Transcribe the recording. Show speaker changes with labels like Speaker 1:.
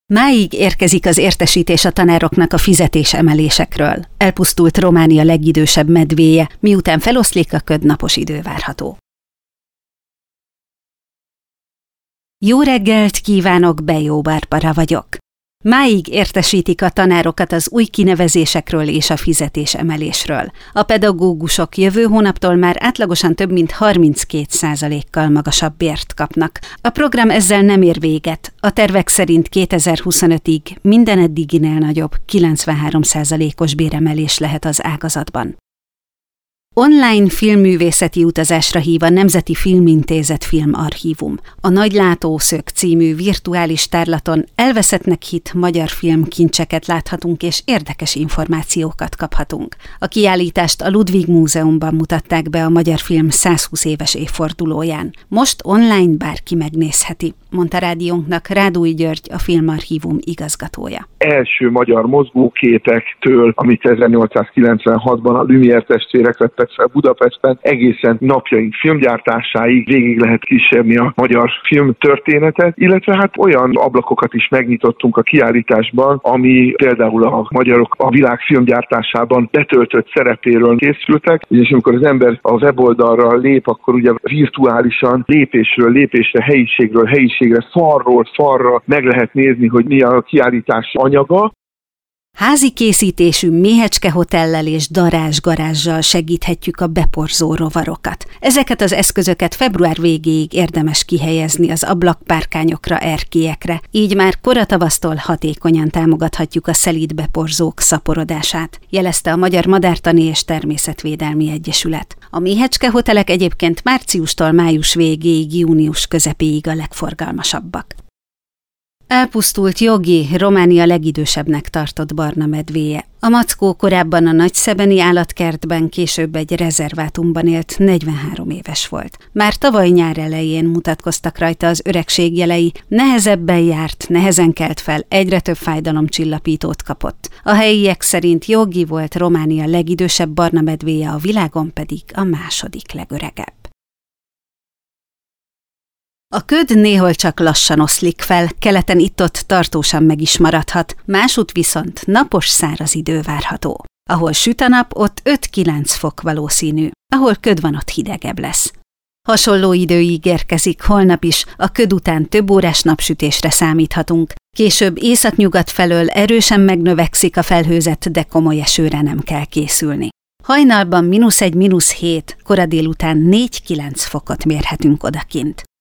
Speaker 1: Máig érkezik az értesítés a tanároknak a fizetésemelésekről. Elpusztult Románia legidősebb medvéje, miután feloszlik a köd, napos idő várható. Jó reggelt kívánok, Bejó Barbara vagyok. Máig értesítik a tanárokat az új kinevezésekről és a fizetésemelésről. A pedagógusok jövő hónaptól már átlagosan több mint 32%-kal magasabb bért kapnak. A program ezzel nem ér véget. A tervek szerint 2025-ig minden eddiginél nagyobb 93%-os béremelés lehet az ágazatban. Online filmművészeti utazásra hív a Nemzeti Filmintézet Filmarchívum. A Nagy Látószög című virtuális tárlaton elveszettnek hitt magyar filmkincseket láthatunk és érdekes információkat kaphatunk. A kiállítást a Ludwig Múzeumban mutatták be a magyar film 120 éves évfordulóján. Most online bárki megnézheti, mondta rádiónknak Rádói György, a Filmarchívum igazgatója.
Speaker 2: Első magyar mozgóképektől, amit 1896-ban a Lumière testvérek vettek fel Budapesten, egészen napjaink filmgyártásáig végig lehet kísérni a magyar film történetet, illetve hát olyan ablakokat is megnyitottunk a kiállításban, ami például a magyarok a világ filmgyártásában betöltött szerepéről készültek, és amikor az ember a weboldalra lép, akkor ugye virtuálisan lépésről lépésre, helyiségről helyiségre, falról falra meg lehet nézni, hogy mi a kiállítás anyaga.
Speaker 1: Házi készítésű méhecske hotellel és darázsgarázssal segíthetjük a beporzó rovarokat. Ezeket az eszközöket február végéig érdemes kihelyezni az ablakpárkányokra, erkélyekre, így már koratavasztól hatékonyan támogathatjuk a szelíd beporzók szaporodását, jelezte a Magyar Madártani és Természetvédelmi Egyesület. A méhecske hotelek egyébként márciustól május végéig, június közepéig a legforgalmasabbak. Elpusztult Jogi, Románia legidősebbnek tartott barna medvéje. A mackó korábban a Nagyszebeni állatkertben, később egy rezervátumban élt, 43 éves volt. Már tavaly nyár elején mutatkoztak rajta az öregség jelei, nehezebben járt, nehezen kelt fel, egyre több fájdalomcsillapítót kapott. A helyiek szerint Jogi volt Románia legidősebb barna medvéje, a világon pedig a második legöregebb. A köd néhol csak lassan oszlik fel, keleten itt-ott tartósan meg is maradhat, másút viszont napos száraz idő várható. Ahol süt a nap, ott 5-9 fok valószínű, ahol köd van, ott hidegebb lesz. Hasonló idő ígérkezik holnap is, a köd után több órás napsütésre számíthatunk. Később északnyugat felől erősen megnövekszik a felhőzet, de komoly esőre nem kell készülni. Hajnalban -1, -7, kora délután 4-9 fokot mérhetünk odakint.